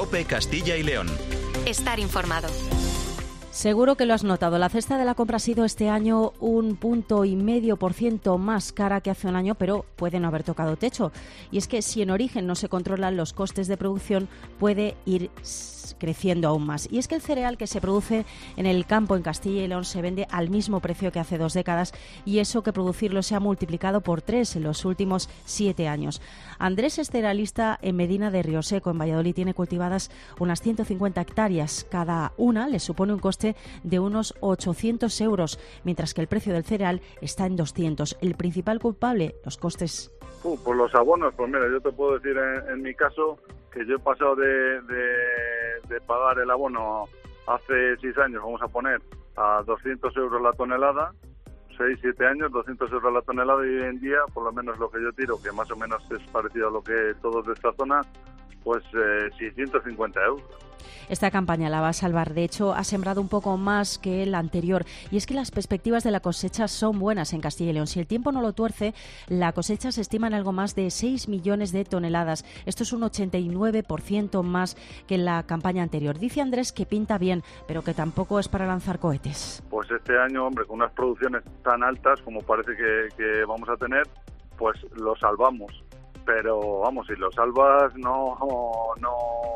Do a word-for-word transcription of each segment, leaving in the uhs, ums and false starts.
COPE Castilla y León. Estar informado. Seguro que lo has notado. La cesta de la compra ha sido este año un punto y medio por ciento más cara que hace un año, pero puede no haber tocado techo. Y es que si en origen no se controlan los costes de producción, puede ir creciendo aún más. Y es que el cereal que se produce en el campo en Castilla y León se vende al mismo precio que hace dos décadas, y eso que producirlo se ha multiplicado por tres en los últimos siete años. Andrés es cerealista en Medina de Rioseco, en Valladolid. Tiene cultivadas unas ciento cincuenta hectáreas. Cada una le supone un coste de unos ochocientos euros, mientras que el precio del cereal está en doscientos. El principal culpable, los costes. Uh, pues los abonos, pues mira, yo te puedo decir en, en mi caso que yo he pasado de, de, de pagar el abono hace seis años, vamos a poner, a doscientos euros la tonelada, seis, siete años, doscientos euros la tonelada, y hoy en día, por lo menos lo que yo tiro, que más o menos es parecido a lo que todos de esta zona, pues eh, seiscientos cincuenta euros. Esta campaña la va a salvar. De hecho, ha sembrado un poco más que la anterior. Y es que las perspectivas de la cosecha son buenas en Castilla y León. Si el tiempo no lo tuerce, la cosecha se estima en algo más de seis millones de toneladas. Esto es un ochenta y nueve por ciento más que en la campaña anterior. Dice Andrés que pinta bien, pero que tampoco es para lanzar cohetes. Pues este año, hombre, con unas producciones tan altas como parece que, que vamos a tener, pues lo salvamos. Pero vamos, si lo salvas no no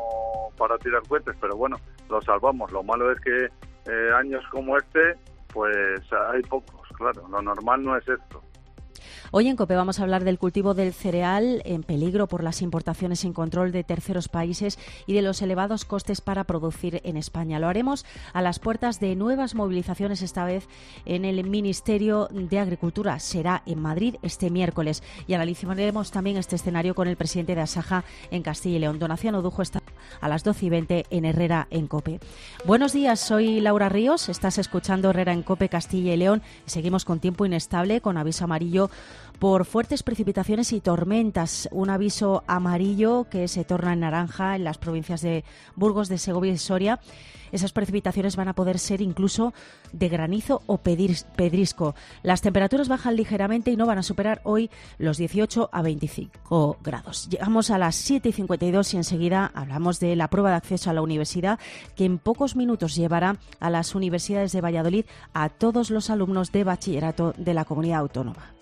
para tirar cohetes, pero bueno, lo salvamos. Lo malo es que eh, años como este, pues hay pocos, claro, lo normal no es esto. Hoy en COPE vamos a hablar del cultivo del cereal en peligro por las importaciones sin control de terceros países y de los elevados costes para producir en España. Lo haremos a las puertas de nuevas movilizaciones, esta vez en el Ministerio de Agricultura. Será en Madrid este miércoles, y analizaremos también este escenario con el presidente de Asaja en Castilla y León. Donaciano Dujo está a las doce y veinte en Herrera en COPE. Buenos días, soy Laura Ríos, estás escuchando Herrera en COPE Castilla y León. Seguimos con tiempo inestable, con aviso amarillo por fuertes precipitaciones y tormentas. Un aviso amarillo que se torna en naranja en las provincias de Burgos, de Segovia y Soria. Esas precipitaciones van a poder ser incluso de granizo o pedrisco. Las temperaturas bajan ligeramente y no van a superar hoy los dieciocho a veinticinco grados. Llegamos a las siete y cincuenta y dos y enseguida hablamos de la prueba de acceso a la universidad, que en pocos minutos llevará a las universidades de Valladolid a todos los alumnos de bachillerato de la comunidad autónoma.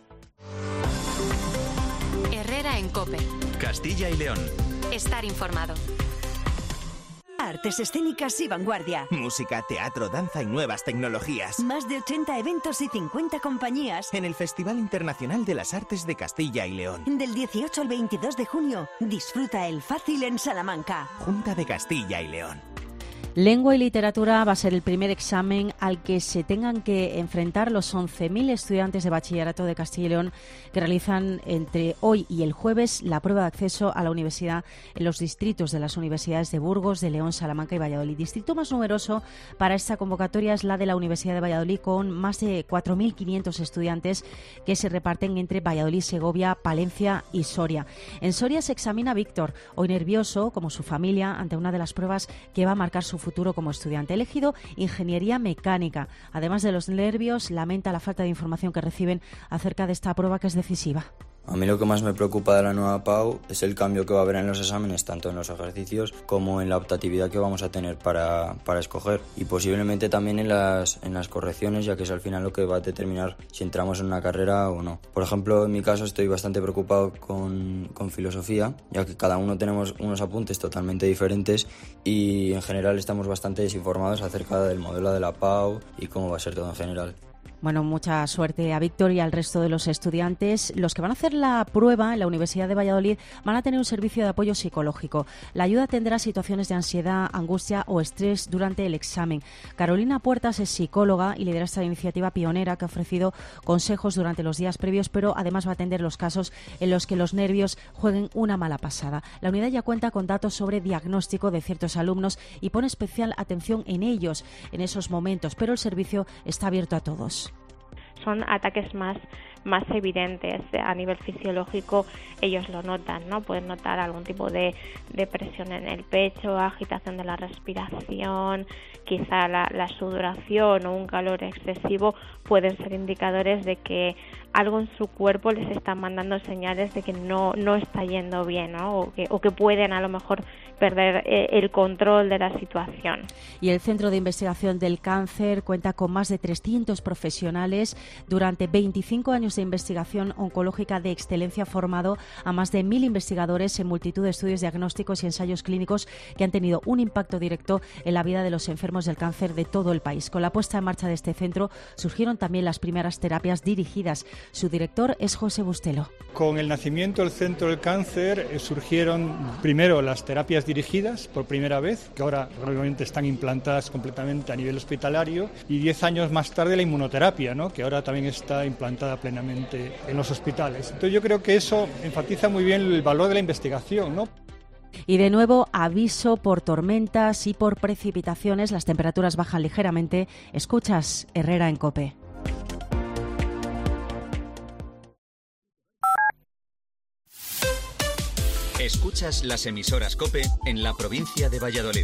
Herrera en COPE. Castilla y León. Estar informado. Artes escénicas y vanguardia. Música, teatro, danza y nuevas tecnologías. Más de ochenta eventos y cincuenta compañías. En el Festival Internacional de las Artes de Castilla y León. Del dieciocho al veintidós de junio, disfruta el Fácil en Salamanca. Junta de Castilla y León. Lengua y literatura va a ser el primer examen al que se tengan que enfrentar los once mil estudiantes de bachillerato de Castilla y León que realizan entre hoy y el jueves la prueba de acceso a la universidad en los distritos de las universidades de Burgos, de León, Salamanca y Valladolid. Distrito más numeroso para esta convocatoria es la de la Universidad de Valladolid, con más de cuatro mil quinientos estudiantes que se reparten entre Valladolid, Segovia, Palencia y Soria. En Soria se examina Víctor, hoy nervioso, como su familia, ante una de las pruebas que va a marcar su futuro como estudiante. Elegido ingeniería mecánica. Además de los nervios, lamenta la falta de información que reciben acerca de esta prueba que es decisiva. A mí lo que más me preocupa de la nueva P A U es el cambio que va a haber en los exámenes, tanto en los ejercicios como en la optatividad que vamos a tener para, para escoger, y posiblemente también en las, en las correcciones, ya que es al final lo que va a determinar si entramos en una carrera o no. Por ejemplo, en mi caso estoy bastante preocupado con, con filosofía, ya que cada uno tenemos unos apuntes totalmente diferentes y en general estamos bastante desinformados acerca del modelo de la P A U y cómo va a ser todo en general. Bueno, mucha suerte a Víctor y al resto de los estudiantes. Los que van a hacer la prueba en la Universidad de Valladolid van a tener un servicio de apoyo psicológico. La ayuda atenderá situaciones de ansiedad, angustia o estrés durante el examen. Carolina Puertas es psicóloga y lidera esta iniciativa pionera que ha ofrecido consejos durante los días previos, pero además va a atender los casos en los que los nervios jueguen una mala pasada. La unidad ya cuenta con datos sobre diagnóstico de ciertos alumnos y pone especial atención en ellos en esos momentos, pero el servicio está abierto a todos. Son ataques más más evidentes. A nivel fisiológico ellos lo notan, ¿no? Pueden notar algún tipo de, de presión en el pecho, agitación de la respiración, quizá la, la sudoración o un calor excesivo pueden ser indicadores de que algo en su cuerpo les está mandando señales de que no, no está yendo bien, ¿no? O que, o que pueden a lo mejor perder eh, el control de la situación. Y el Centro de Investigación del Cáncer cuenta con más de trescientos profesionales. Durante veinticinco años de investigación oncológica de excelencia, ha formado a más de mil investigadores en multitud de estudios diagnósticos y ensayos clínicos que han tenido un impacto directo en la vida de los enfermos del cáncer de todo el país. Con la puesta en marcha de este centro surgieron también las primeras terapias dirigidas. Su director es José Bustelo. Con el nacimiento del Centro del Cáncer eh, surgieron primero las terapias dirigidas por primera vez, que ahora realmente están implantadas completamente a nivel hospitalario, y diez años más tarde la inmunoterapia, ¿no? Que ahora también está implantada plenamente en los hospitales. Entonces yo creo que eso enfatiza muy bien el valor de la investigación, ¿no? Y de nuevo, aviso por tormentas y por precipitaciones. Las temperaturas bajan ligeramente. Escuchas Herrera en COPE. Escuchas las emisoras COPE en la provincia de Valladolid.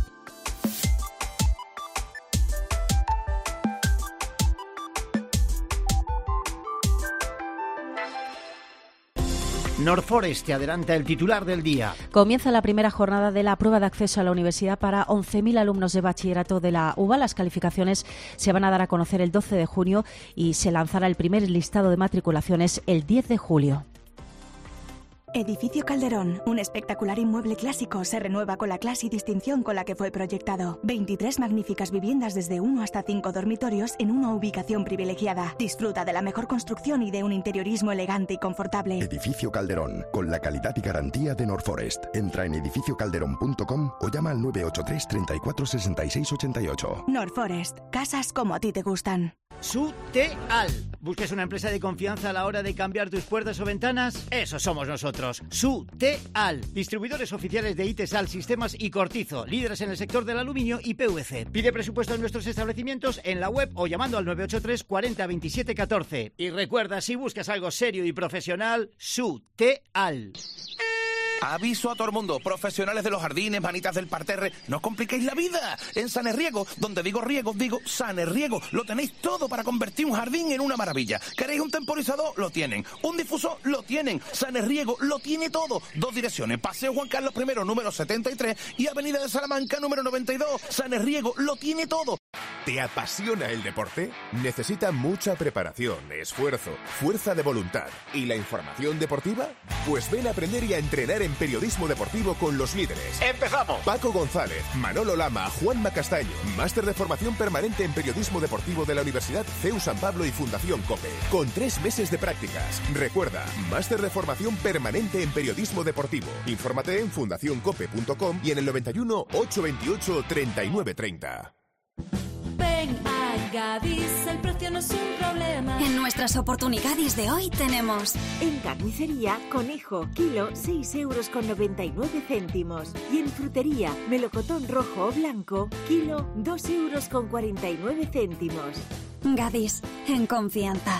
Norforest te adelanta el titular del día. Comienza la primera jornada de la prueba de acceso a la universidad para once mil alumnos de bachillerato de la U B A. Las calificaciones se van a dar a conocer el doce de junio y se lanzará el primer listado de matriculaciones el diez de julio. Edificio Calderón, un espectacular inmueble clásico, se renueva con la clase y distinción con la que fue proyectado. veintitrés magníficas viviendas desde uno hasta cinco dormitorios en una ubicación privilegiada. Disfruta de la mejor construcción y de un interiorismo elegante y confortable. Edificio Calderón, con la calidad y garantía de Norforest. Entra en edificio calderón punto com o llama al nueve ocho tres, treinta y cuatro, sesenta y seis, ochenta y ocho. Norforest, casas como a ti te gustan. Suteal. ¿Buscas una empresa de confianza a la hora de cambiar tus puertas o ventanas? Eso somos nosotros. Suteal. Distribuidores oficiales de Itesal, Sistemas y Cortizo. Líderes en el sector del aluminio y P V C. Pide presupuesto en nuestros establecimientos en la web o llamando al nueve ocho tres, cuarenta, veintisiete, catorce. Y recuerda, si buscas algo serio y profesional, Suteal. Aviso a todo el mundo, profesionales de los jardines, manitas del parterre, no os compliquéis la vida. En Sanerriego, donde digo riego, digo Sanerriego, lo tenéis todo para convertir un jardín en una maravilla. ¿Queréis un temporizador? Lo tienen. ¿Un difusor? Lo tienen. Sanerriego lo tiene todo. Dos direcciones, Paseo Juan Carlos I, número setenta y tres y Avenida de Salamanca, número noventa y dos. Sanerriego lo tiene todo. ¿Te apasiona el deporte? Necesita mucha preparación, esfuerzo, fuerza de voluntad y la información deportiva. Pues ven a aprender y a entrenar en periodismo deportivo con los líderes. ¡Empezamos! Paco González, Manolo Lama, Juanma Castaño. Máster de formación permanente en periodismo deportivo de la Universidad C E U San Pablo y Fundación COPE. Con tres meses de prácticas. Recuerda, máster de formación permanente en periodismo deportivo. Infórmate en fundación cope punto com y en el noventa y uno, ochocientos veintiocho, treinta y nueve treinta. Ven a Gadis, el precio no es un problema. En nuestras oportunidades de hoy tenemos... En carnicería, conejo, kilo, seis euros con noventa y nueve céntimos. Y en frutería, melocotón rojo o blanco, kilo, dos euros con cuarenta y nueve céntimos. Gadis, en confianza.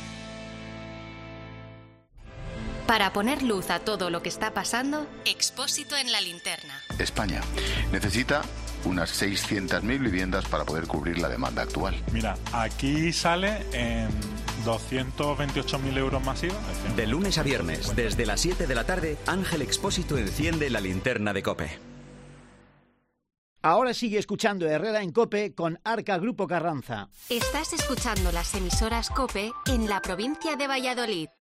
Para poner luz a todo lo que está pasando, Expósito en la linterna. España necesita unas seiscientas mil viviendas para poder cubrir la demanda actual. Mira, aquí sale en doscientos veintiocho mil euros masivos. De lunes a viernes, desde las siete de la tarde, Ángel Expósito enciende la linterna de COPE. Ahora sigue escuchando Herrera en COPE con Arca Grupo Carranza. Estás escuchando las emisoras COPE en la provincia de Valladolid.